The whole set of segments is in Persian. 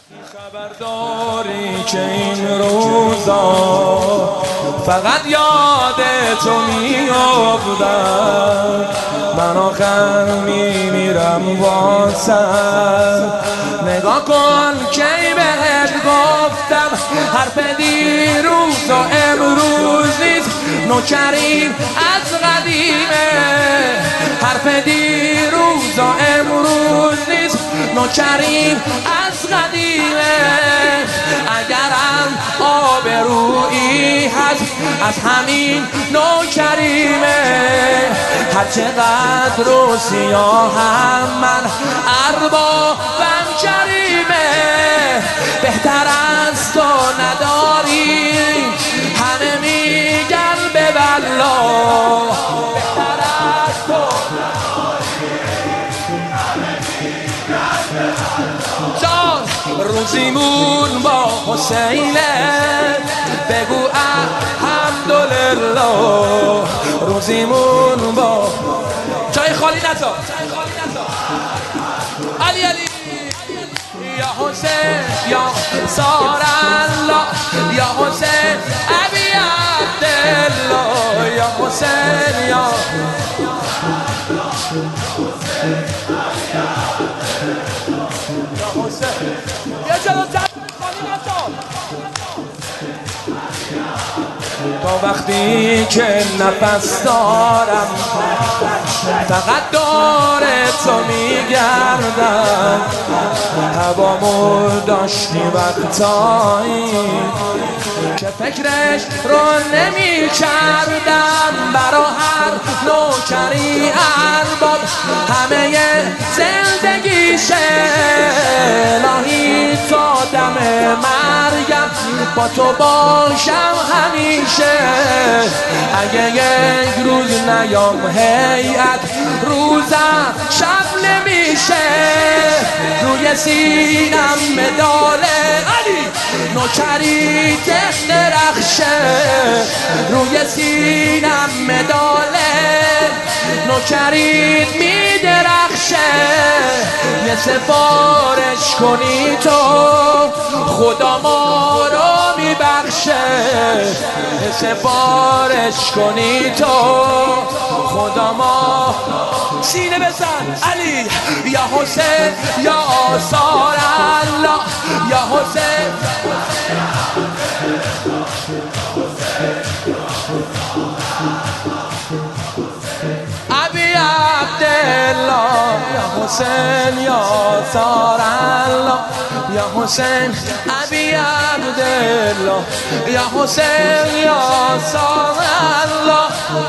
خبرداری که این روزا فقط یاد تو میافتم، من آخر میمیرم واسه. نگاه کن کی بهت گفتم حرف دیروز و امروز نیست، نوکریم از قدیمه. حرف دیروز و امروز نیست، نوکریم از قدیمه. اگرم آبرویی هست از همین نوکریمه. هر چقدر رو سیاهم من اربابم کریمه. بهتر از تو نداری همه میگن به والله. بهتر از تو روزیمون با حسینه، بگو الحمدلله. روزیمون با جای خالی نذار. علی علی یا حسین یا سار الله، یا حسین ابی عبدالله، یا حسین یا تا وقتی که نفس دارم فقط دور تو میگردم. هوامو داشتی وقتایی که فکرش رو نمی کردم. برا هر نوکری ارباب همه زندگیشه. الهی تا دم مرگم با تو باشم همیشه. اگه یک روز نیام هیئت روزم شب نمیشه. روی سینم مدال علی نوکری درخشه. روی سینم مدال نوکری میدرخشه. یه سفارش کنی تو خدا ما رو میبخشه. یه سفارش کنی تو خدا ما. سینه بزن علی یا حسین یا آثار الله، یا حسین ابی عبدالله، یا حسین یا آثار الله، یا حسین ابی عبدالله، یا حسین یا آثار الله.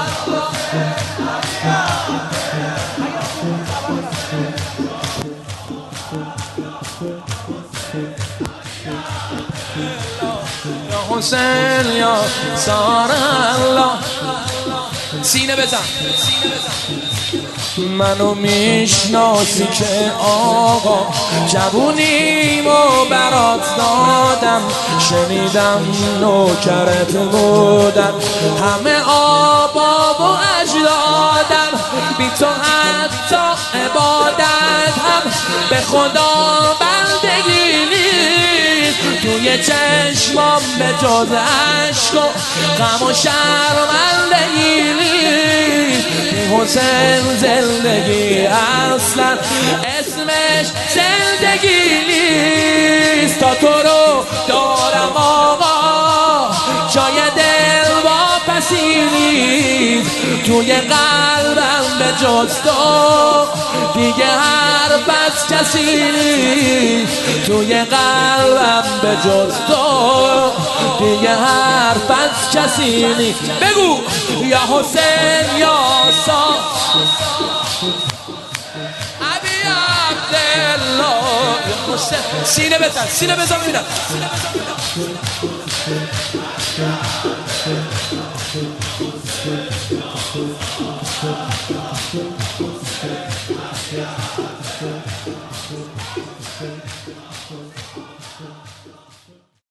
یا حسین یا آثار الله. سینه بزن. منو میشناسی که آقا جوونیمو برات دادم. شنیدم نوکرت بودم همه آباب و اجدادم. بی تو حتی عبادت هم به خدا بندگی نیست. توی چشمام به جز عشق و غم و شرمندگی نیست. حسین زندگی اصلا اسمش زندگی نیست. تا تو رو دارم آقا جای دل واپسی نیست. توی قلبم به جز تو دیگه حرف از کسی نیست. توی قلبم به جز تو دیگه حرف از کسی نیست. بگو یا حسین یا آثار ابی عبدالله، یا حسین. سینه بزن. سینه بزن میرم.